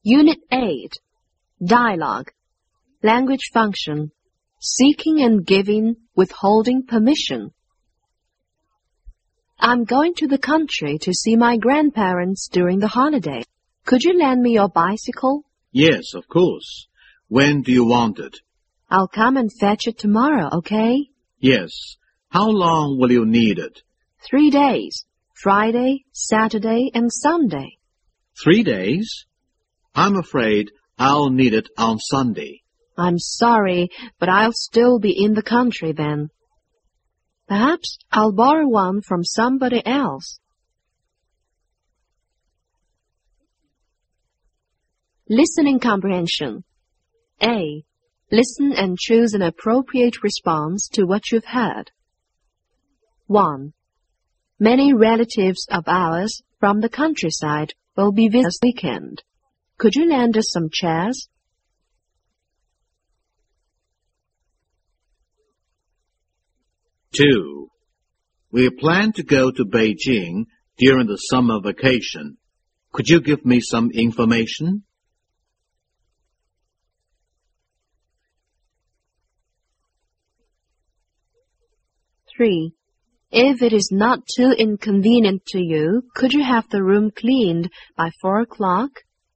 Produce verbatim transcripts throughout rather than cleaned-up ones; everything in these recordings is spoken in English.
Unit eight. Dialogue. Language function. Seeking and giving, withholding permission. I'm going to the country to see my grandparents during the holiday. Could you lend me your bicycle? Yes, of course. When do you want it? I'll come and fetch it tomorrow, okay? Yes. How long will you need it? Three days. Friday, Saturday, and Sunday. Three days? I'm afraid I'll need it on Sunday. I'm sorry, but I'll still be in the country then. Perhaps I'll borrow one from somebody else. Listening comprehension. A. Listen and choose an appropriate response to what you've heard. one. Many relatives of ours from the countryside will be visiting this weekend. Could you lend us some chairs? Two. We plan to go to Beijing during the summer vacation. Could you give me some information? Three. If it is not too inconvenient to you, could you have the room cleaned by four o'clock?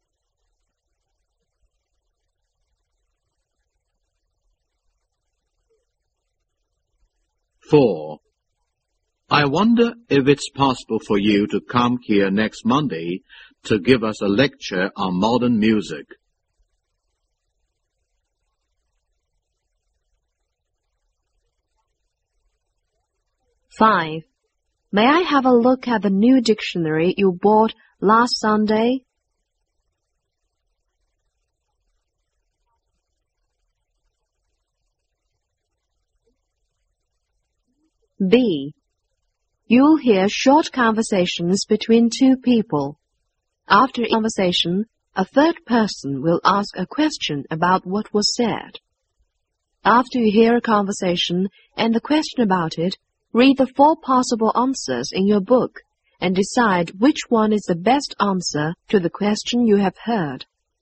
Four. I wonder if it's possible for you to come here next Monday to give us a lecture on modern music. Five. May I have a look at the new dictionary you bought last Sunday? B. You'll hear short conversations between two people. After a conversation, a third person will ask a question about what was said. After you hear a conversation and the question about it, read the four possible answers in your book and decide which one is the best answer to the question you have heard.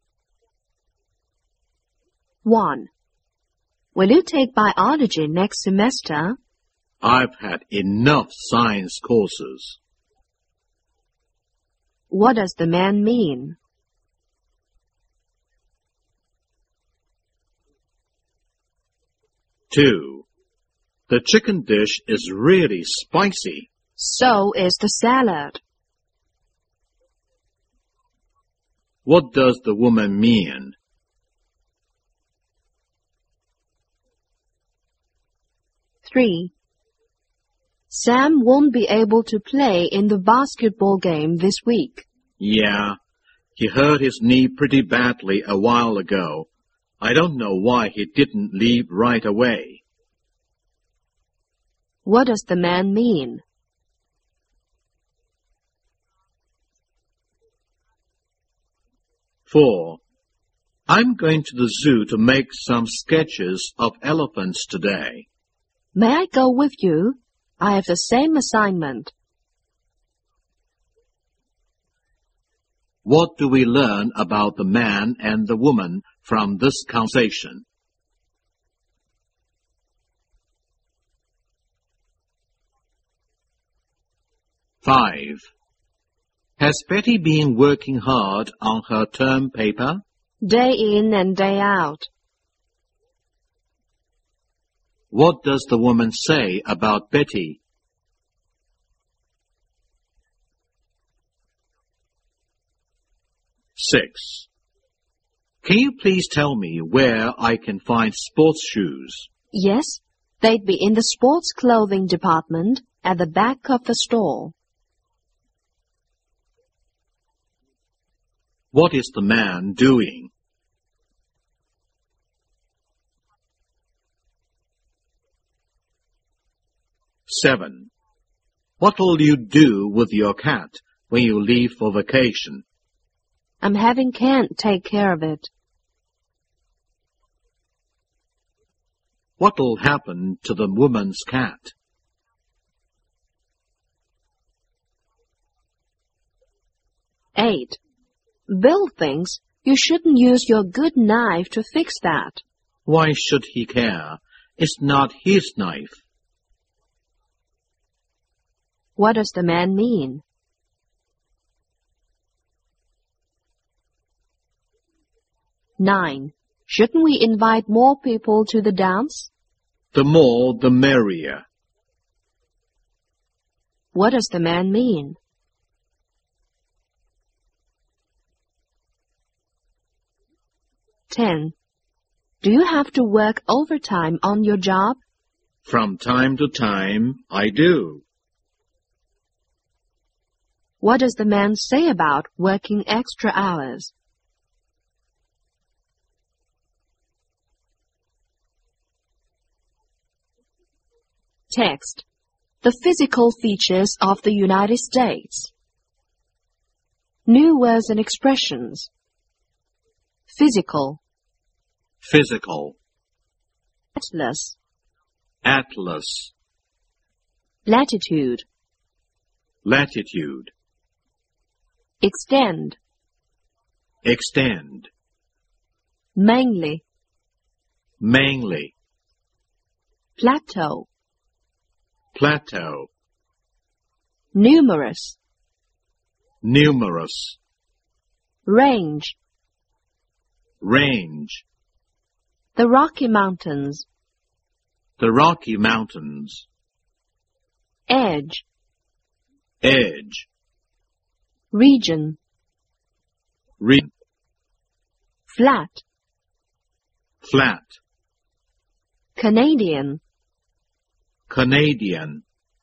one. Will you take biology next semester? I've had enough science courses. What does the man mean? Two. The chicken dish is really spicy. So is the salad. What does the woman mean? Three. Sam won't be able to play in the basketball game this week. Yeah, he hurt his knee pretty badly a while ago. I don't know why he didn't leave right away. What does the man mean? Four. I'm going to the zoo to make some sketches of elephants today. May I go with you? I have the same assignment. What do we learn about the man and the woman from this conversation? Five. Has Betty been working hard on her term paper? Day in and day out. What does the woman say about Betty? Six. Can you please tell me where I can find sports shoes? Yes, they'd be in the sports clothing department at the back of the store. What is the man doing? Seven. What will you do with your cat when you leave for vacation? I'm having Kent take care of it. What will happen to the woman's cat? Eight. Bill thinks You shouldn't use your good knife to fix that. Why should he care? It's not his knife. What does the man mean? Nine. Shouldn't we invite more people to the dance? The more, the merrier. What does the man mean? Ten. Do you have to work overtime on your job? From time to time, I do. What does the man say about working extra hours? Text. The physical features of the United States. New words and expressions. Physical. Physical. Atlas. Atlas. Latitude. Latitude. Extend. Extend. Mainly. Mainly. Plateau. Plateau. Numerous. Numerous. Range. Range. The Rocky Mountains. The Rocky Mountains. Edge. Edge. Region. Region. Flat. Flat. Canadian. Canadian.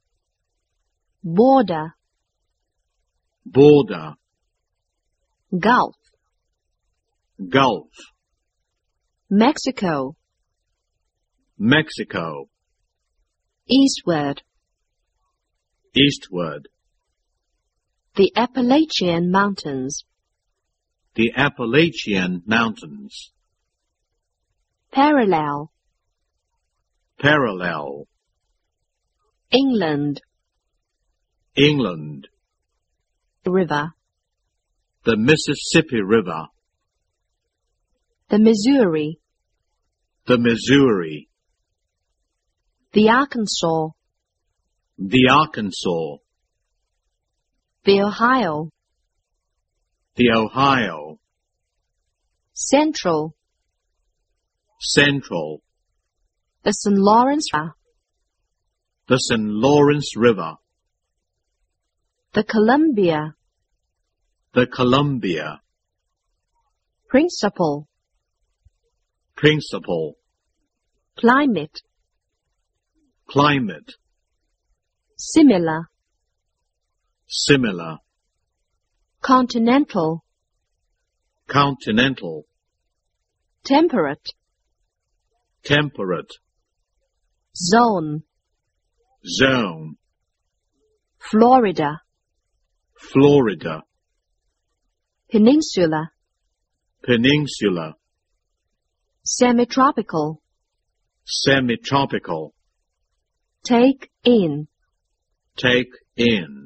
Border. Border. Gulf. Gulf. Mexico. Mexico. Eastward. Eastward. The Appalachian Mountains. The Appalachian Mountains. Parallel. Parallel. England. England. River. The Mississippi River. The Missouri. The Missouri. The Arkansas. The Arkansas. The Ohio. The Ohio. Central. Central. The Saint Lawrence River. The Saint Lawrence River. The Columbia. The Columbia. Principal. Principal. Climate. Climate. Similar. Similar. Continental. Continental. Temperate. Temperate. Zone. Zone. Florida. Florida. Peninsula. Peninsula. Semi-tropical. Semi-tropical. Take in. Take in.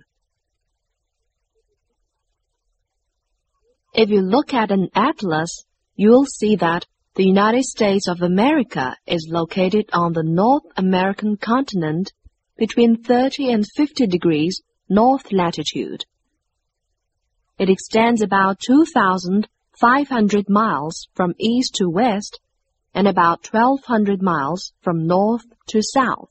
If you look at an atlas, you'll see that the United States of America is located on the North American continent between thirty and fifty degrees north latitude. It extends about two thousand five hundred miles from east to west and about twelve hundred miles from north to south.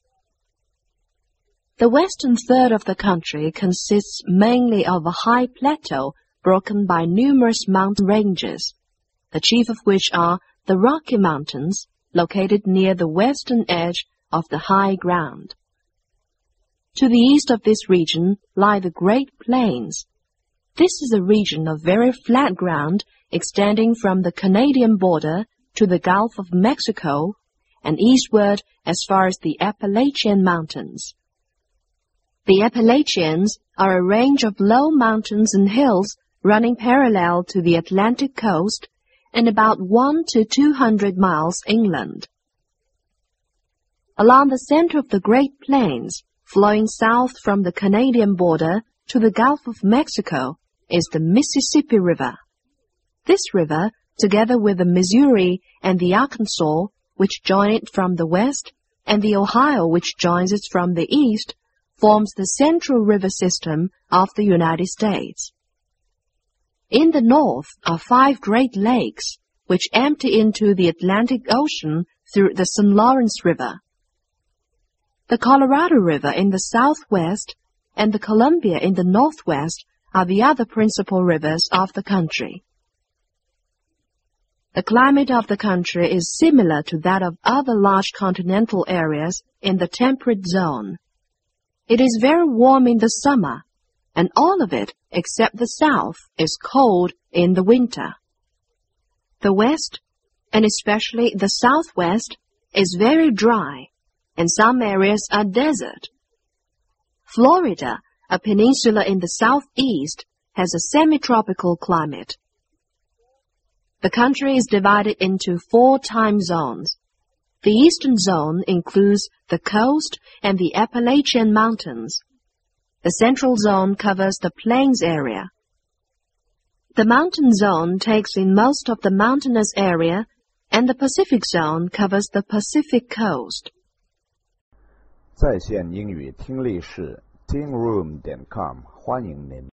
The western third of the country consists mainly of a high plateau broken by numerous mountain ranges, the chief of which are the Rocky Mountains, located near the western edge of the high ground. To the east of this region lie the Great Plains. This is a region of very flat ground extending from the Canadian border to the Gulf of Mexico and eastward as far as the Appalachian Mountains. The Appalachians are a range of low mountains and hills running parallel to the Atlantic coast and about one to two hundred miles inland. Along the center of the Great Plains, flowing south from the Canadian border to the Gulf of Mexico, is the Mississippi River. This river, together with the Missouri and the Arkansas, which join it from the west, and the Ohio, which joins it from the east, forms the central river system of the United States. In the north are five Great Lakes, which empty into the Atlantic Ocean through the Saint Lawrence River. The Colorado River in the southwest and the Columbia in the northwest are the other principal rivers of the country. The climate of the country is similar to that of other large continental areas in the temperate zone. It is very warm in the summer, and all of it, except the south, is cold in the winter. The west, and especially the southwest, is very dry, and some areas are desert. Florida, a peninsula in the southeast, has a semi-tropical climate. The country is divided into four time zones. The eastern zone includes the coast and the Appalachian Mountains. The central zone covers the plains area. The mountain zone takes in most of the mountainous area, and the Pacific zone covers the Pacific coast. 在线英语听力室 ting room dot com 欢迎您。